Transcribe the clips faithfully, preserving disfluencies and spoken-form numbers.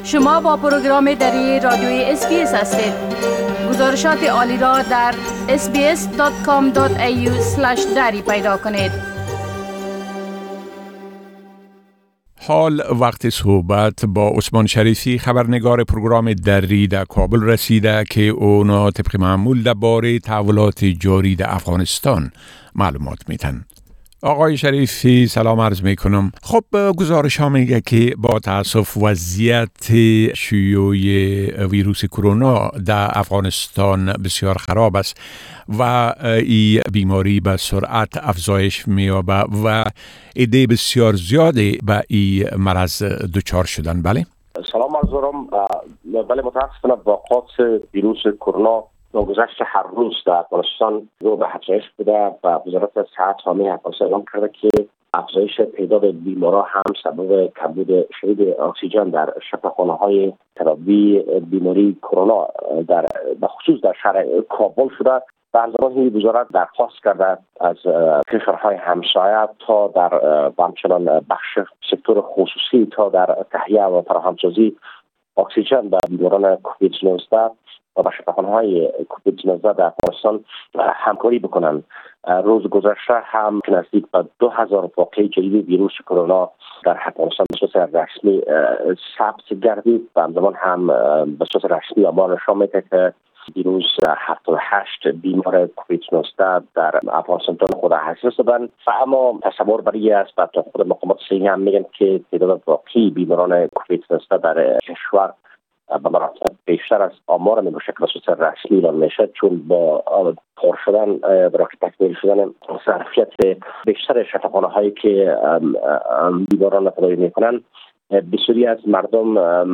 شما با پروگرام دری رادیوی اس بی اس هستید. گزارشات عالی را در اس بی اس دات کام دات ای یو اسلش دری پیدا کنید. حال وقت صحبت با عثمان شریفی خبرنگار پروگرام دری در کابل رسیده که اونا طبق معمول درباره تحولات جاری در افغانستان معلومات میتن. آقای شریفی سلام عرض می کنم. خب گزارش ها میگه که با تاسف وضعیت شیوع ویروس کرونا در افغانستان بسیار خراب است و این بیماری به سرعت افزایش می‌یابد و عده بسیار زیادی به این مرض دچار شدن. بله سلام عرض دارم. بله متاسفانه واقعات ویروس کرونا با گذشت هر روز در افغانستان رو به افزایش بوده و وزارت صحت حامی افغانستان اعلام کرده که افزایش تعداد بیماران هم سبب کمبود شدید اکسیژن در شفاخانه‌های تداوی بیماری کرونا در بخصوص در شهر کابل شده. و همزمان این وزارت درخواست کرده از کشورهای همسایه تا در همچنان بخش سکتور خصوصی تا در تهیه و فراهمسازی اکسیژن به بیماران کووید نوزده و به شفاخانه‌های کووید نوزده در افغانستان همکاری بکنند. روز گذشته هم نزدیک به دو هزار واقعه جدید ویروس کرونا در افغانستان به صورت رسمی ثبت گردید و همزمان هم به صورت رسمی آمار نشان میده که دیروز هفتاد و هشت بیمار کووید نوزده در افغانستان خود حساس شدند و اما تصور بر این است و خود مقامات صحی هم میگن که تعداد واقعی بیماران کووید نوزده در کشور به مراتب بیشتر از آمار می باشه که به صورت رسمی اعلام میشه، چون با پر شدن برای تکمیل شدن ظرفیت بیشتر شفاخانه‌هایی که بیماران را تداوی میکنن بسیاری از مردم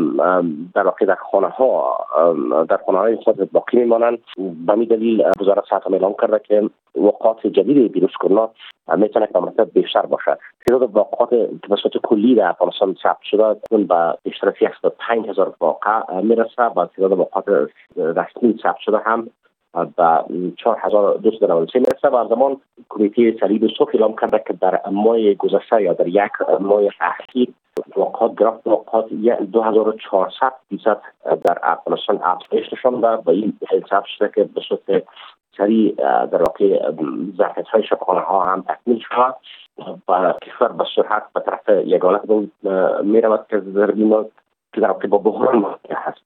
در واقع در خانه ها در خانه های خود باقی میمانند. به این دلیل وزارت صحت اعلام کرده که وقایع جدید ویروس کرونا میتونه که مرتب بیشتر باشه. تعداد واقعات به صورت کلی در افغانستان ثبت شده اون به بیشتر از صد و پنج هزار واقعه میرسه و تعداد واقعات رسمی ثبت شده هم به چهار هزار و دویست و نود و سه میرسه. و زمان کمیته صلیب صبح اعلام کرده که در ماه گذشته یا در یک ماه اخیر واقعات گرفت واقعات دو هزار و چهارصد درصد در افغانستان افزایش نشان داده و این حساب شده که به صورت سریع در واقع ظرفیت‌های شفاخانه‌ها هم تکمیل شده و کشور به سرعت به طرف یگانه میرود که در بیمار که در واقع با بحران مواجه هست.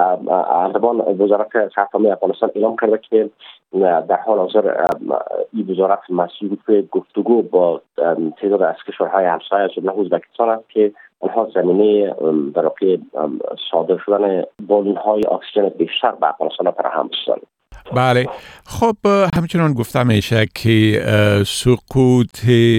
زمان وزارت صحت عامه افغانستان اعلام کرده که در حال حاضر این وزارت مسئول به گفتگو با تعداد از کشورهای همسایه جمله ازبکستان است که آنها زمینه در واقع صادر شدن بالون‌های اکسیژن بیشتر به افغانستان فراهم بسازند. بله خب همچنان گفته میشه که سقوط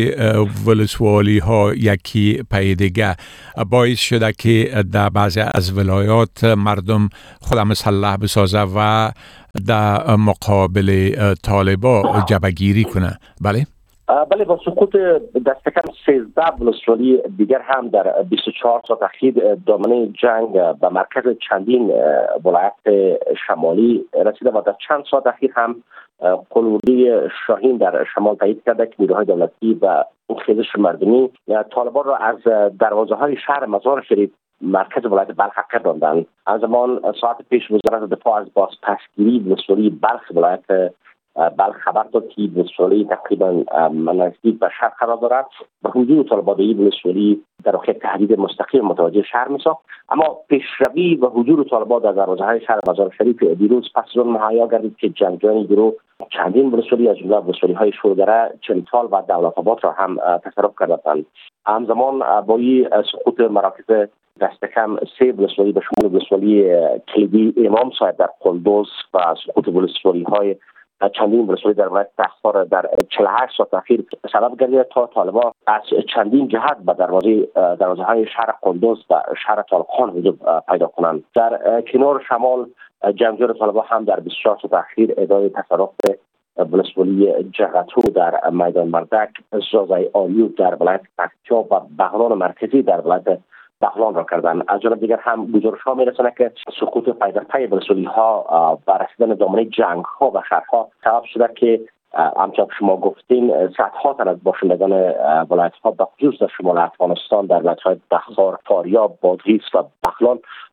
ولسوالی ها یکی پی دیگه باعث شده که در بعضی از ولایات مردم خود مسلح بسازه و در مقابل طالبا جبهه‌گیری کنه. بله بله با سقوط دست کم سیزده ولسوالی دیگر هم در بیست و چهار ساعت اخیر دامنه جنگ به مرکز چندین ولایت شمالی رسیده و در چند ساعت اخیر هم قلوردی شاهین در شمال تایید کرده که نیروهای دولتی و خیزش مردمی طالبان را از دروازه های شهر مزار شریف مرکز ولایت بلخ گرداندند. از زمان ساعت پیش وزارت دفاع از بازپسگیری ولسوالی بلخ ولایت بلخ خبر داد که ولسوالی تقریبا نزدیک به شهر قرار دارد و حضور طالبان در ولسوالی در واقع تهدید مستقیم متوجه شهر می‌ساخت. اما پیشروی و حضور طالبان در دروازه‌های شهر مزار شریف دیروز پس از آن مهیا گردید که جنگجویان گروه چندین ولسوالی از جمله ولسوالی‌های شورگره، چنتال و دولت‌آباد را هم تصرف کردند. همزمان با این سقوط مراکز دست کم سه ولسوالی به شمول ولسوالی کلیدی امام صاحب در قندوز و سقوط ولسوالی‌های چندین ولسوالی در ولایت تخار در چهل و هشت ساعت اخیر سبب گردید تا طالبان از چندین جهت به دروازه دروازه های شهر قندوز و شهر طالقان حضور پیدا کنند. در کنار شمال جنگجویان طالبان هم در بیست و چهار ساعت اخیر ادعای تصرف ولسوالی جغتو در میدان مردک، زازای آلیوب در ولایت پکتیا و بغلان مرکزی در ولایت بغلان را کردن. از جانب دیگر هم گزارش‌ها می‌رساند که سقوط پی در پی ولسوالی‌ها و رسیدن دامنه جنگ‌ها و شهرها سبب شده که همچنان شما گفتین صدها تن از باشندگان ولایت‌ها به خصوص در شمال افغانستان در ولایت‌های بخار، فاریاب، بادغیس و بغلان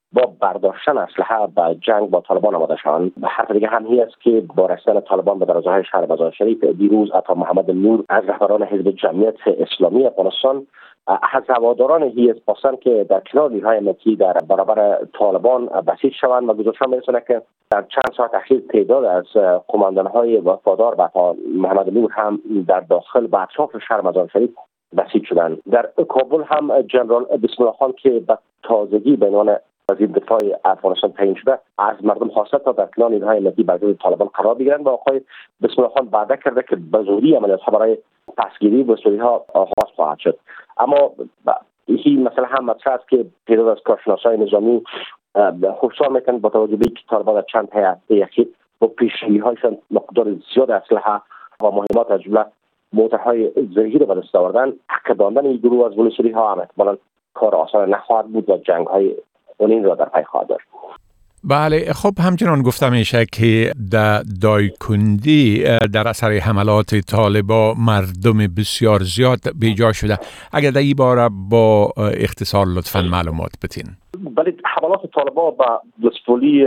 با برداشتن اسلحه به جنگ با طالبان آماده شوند. حرف دیگه هم این است که با رسیدن طالبان به درازهای شهر مزار شریف، دیروز عطا محمد نور از رهبران حزب جمعیت اسلامی افغانستان از هواداران حزب خواستند که در کنار نیروهای امنیتی در برابر طالبان بسیج شوند و گزارش‌ها می‌رساند که در چند ساعت اخیر تعداد از قماندان‌های وفادار به عطا محمد نور هم در داخل و اطراف شهر مزار شریف بسیج شدند. در کابل هم جنرال بسم الله خان که به تازگی به عنوان وزیر دفاع افغانستان تعیین شده از مردم خواسته تا در کنار نیروهای امنیتی بر ضد طالبان قرار بگیرند و آقای بسم الله خان وعده کرده که به زودی عملیات‌ها برای پسگیری بسیاری‌ها آغاز خواهد شد. اما این مسئله هم مطرح است که تعداد از کارشناسای نظامی هشدار میکنند با توجه به اینکه طالبان در چند هفته اخیر با پیشروی‌هایشان مقدار زیاد اسلحه و مهمات از جمله موترهای زرهی را به دست آوردن، عقباندن این گروه از بلوسری‌ها هم احتمالاً کار آسان نخواهد بود و جنگ‌های اونین را در پی خواهد داشت. بله، خب همچنان گفته میشه که در دایکندی در اثر حملات طالبان مردم بسیار زیاد بیجا شده. اگر در این باره با اختصار لطفاً معلومات بدین. بله، حملات طالبان با ولسوالی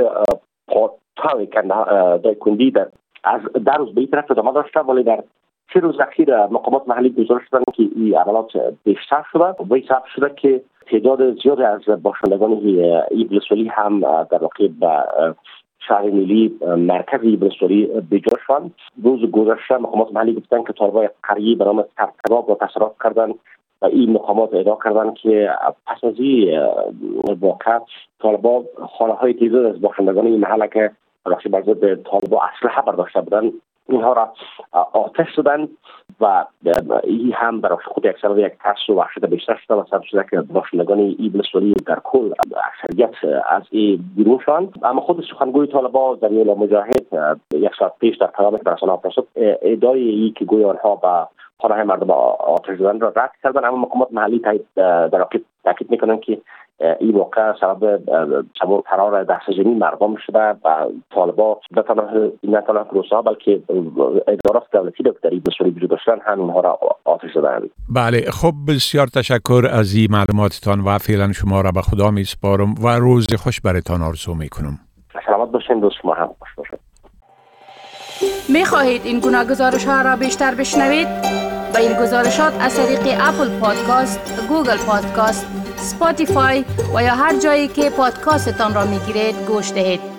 پاتاوی دایکندی در از در روز به این طرف ادامه داشته، ولی در سه روز اخیر مقامات محلی گزارش دادند که این حملات بیشتر شده و این سبب شده که تعداد زیادی از باشندگان این ولسوالی هم در واقع به شهر نیلی مرکزی ولسوالی بیجا شدند. روز گذشته مقامات محلی گفتند که طالبان قریه به نام ترکباب را تصرف کردند و این مقامات ادعا کردند که پس از این واقع طالبان خانه‌های تعداد از باشندگان این محله که راستی بر ضد طالبان اسلحه برداشته بودند اینها را آتش زدند و این هم برای خود یک سبب یک ترس و وحشت بیشتر شده و سبب شده که باشندگان این ولسوالی در کل اکثریت از این بیرون شدند. اما خود سخنگوی طالبان ذریعه مجاهد یک ساعت پیش در پیام به رسانه‌ها پرسید ادعای این که گویا آنها به خانه مردم آتش زدن را رد کردند، اما مقامات محلی در واقع تاکید میکنند که این واقع سبب سبب قرار دستجمعی مردم شده و طالبان نه تنها روسا بلکه ادارات دولتی در این ولسوالی وجود داشتن هم اونها را آتش زدند. بله، خب بسیار تشکر از این معلوماتتان و فعلا شما را به خدا میسپارم و روز خوش برایتان آرزو میکنم. سلامت باشین، دوست شما هم خوش باشید. می خواهید این گناه گزارش ها را بیشتر بشنوید؟ با این گزارشات از طریق اپل پادکاست، گوگل پادکاست، اسپاتیفای و یا هر جایی که پادکاستتان را می گیرید گوش دهید.